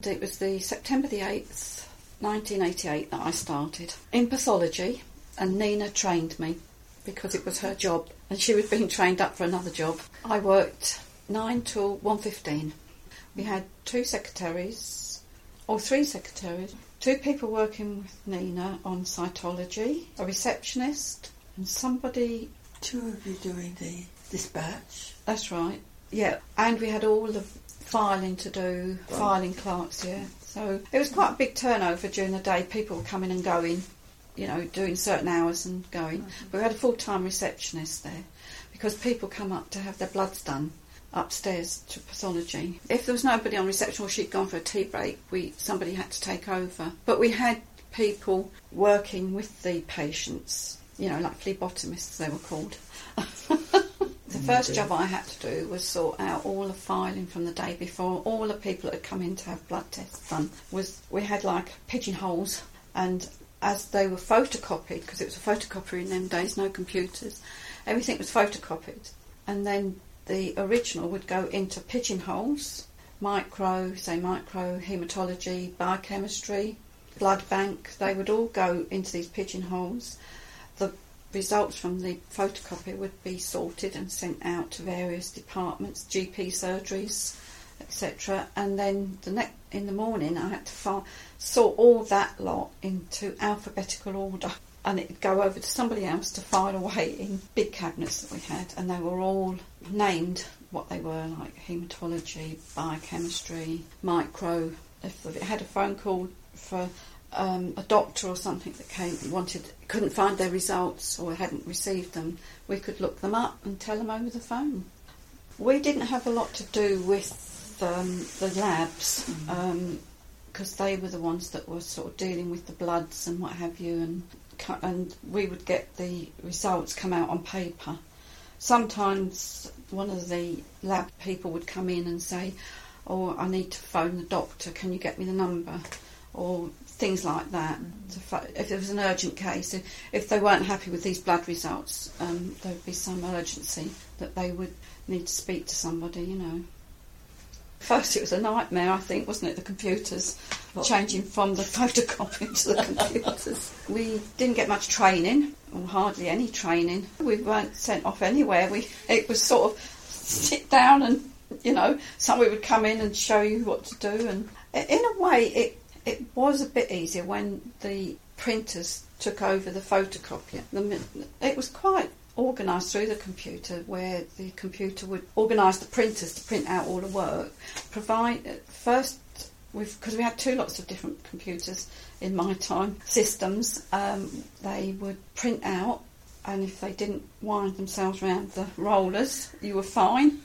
it was the September the 8th, 1988 that I started in pathology, and Nina trained me because it was her job and she was being trained up for another job. I worked 9 till 1:15. We had 3 secretaries, 2 people working with Nina on cytology, a receptionist and somebody... 2 of you doing the dispatch. That's right, yeah. And we had all the filing to do, filing clerks, yeah. So it was quite a big turnover during the day. People were coming and going, you know, doing certain hours and going. Mm-hmm. But we had a full-time receptionist there because people come up to have their bloods done upstairs to pathology. If there was nobody on reception or she'd gone for a tea break, somebody had to take over. But we had people working with the patients, you know, like phlebotomists they were called. The first job I had to do was sort out all the filing from the day before. All the people that had come in to have blood tests done. We had like pigeonholes, and as they were photocopied, because it was a photocopier in them days, no computers, everything was photocopied. And then the original would go into pigeonholes, micro haematology, biochemistry, blood bank. They would all go into these pigeonholes. The results from the photocopy would be sorted and sent out to various departments, GP surgeries, etc. And then in the morning I had to sort all that lot into alphabetical order, and it would go over to somebody else to file away in big cabinets that we had, and they were all named what they were, like haematology, biochemistry, micro. If it had a phone call for a doctor or something that couldn't find their results or hadn't received them, we could look them up and tell them over the phone. We didn't have a lot to do with the labs, because they were the ones that were sort of dealing with the bloods and what have you, and we would get the results come out on paper. Sometimes one of the lab people would come in and say, "Oh, I need to phone the doctor, can you get me the number?" Or things like that. If there was an urgent case, if they weren't happy with these blood results, there would be some urgency that they would need to speak to somebody, you know. First it was a nightmare, I think, wasn't it, the computers, changing from the photocopy to the computers. We didn't get much training, or hardly any training. We weren't sent off anywhere. It was sort of sit down and, you know, somebody would come in and show you what to do. And in a way, it was a bit easier when the printers took over the photocopier. It was quite organised through the computer, where the computer would organise the printers to print out all the work. Because we had 2 lots of different computers in my time, systems, they would print out, and if they didn't wind themselves around the rollers, you were fine.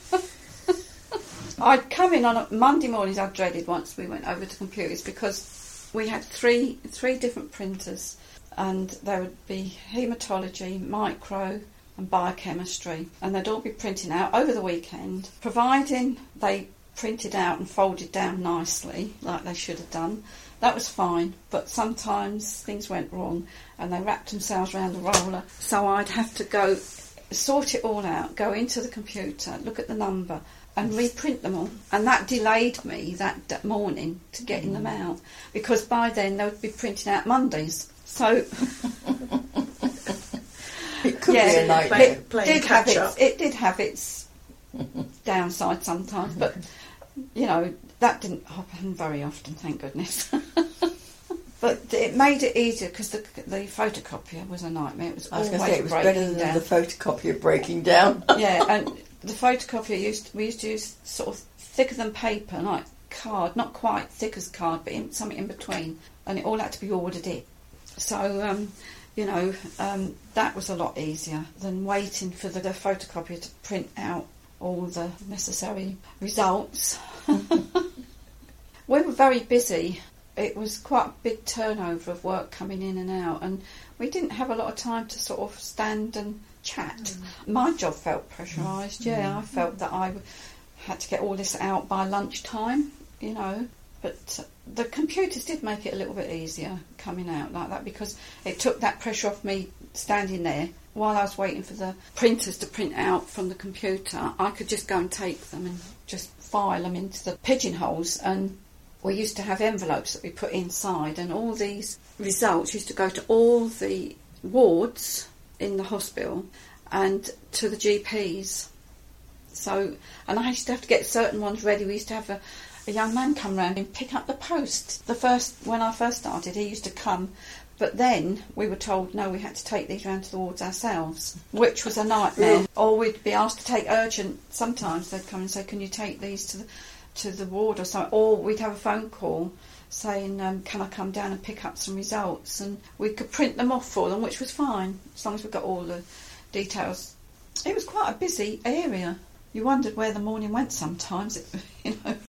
I'd come in on Monday mornings. I dreaded once we went over to computers, because we had three different printers, and there would be haematology, micro and biochemistry, and they'd all be printing out over the weekend, providing they printed out and folded down nicely like they should have done. That was fine, but sometimes things went wrong and they wrapped themselves around the roller, so I'd have to go sort it all out, go into the computer, look at the number and reprint them all, and that delayed me that morning to getting them out, because by then they would be printing out Mondays. So it could be a nightmare. It did have its downside sometimes, but you know, that didn't happen very often, thank goodness. But it made it easier, because the photocopier was a nightmare. It was always breaking down. It was better than the photocopier breaking down. Yeah, and the photocopier we used to use sort of thicker than paper, like card, not quite thick as card, but something in between, and it all had to be ordered in. So, you know, that was a lot easier than waiting for the photocopier to print out all the necessary results. We were very busy. It was quite a big turnover of work coming in and out, and we didn't have a lot of time to sort of stand and chat. My job felt pressurised, I felt that I had to get all this out by lunchtime, you know, but the computers did make it a little bit easier coming out like that, because it took that pressure off me standing there while I was waiting for the printers to print out from the computer. I could just go and take them and just file them into the pigeonholes, and we used to have envelopes that we put inside, and all these results used to go to all the wards in the hospital and to the GPs. So, and I used to have to get certain ones ready. We used to have a young man come round and pick up the post. When I first started, he used to come, but then we were told, no, we had to take these round to the wards ourselves, which was a nightmare. Or we'd be asked to take urgent. Sometimes they'd come and say, can you take these to the ward or something? Or we'd have a phone call saying, can I come down and pick up some results? And we could print them off for them, which was fine, as long as we got all the details. It was quite a busy area. You wondered where the morning went sometimes,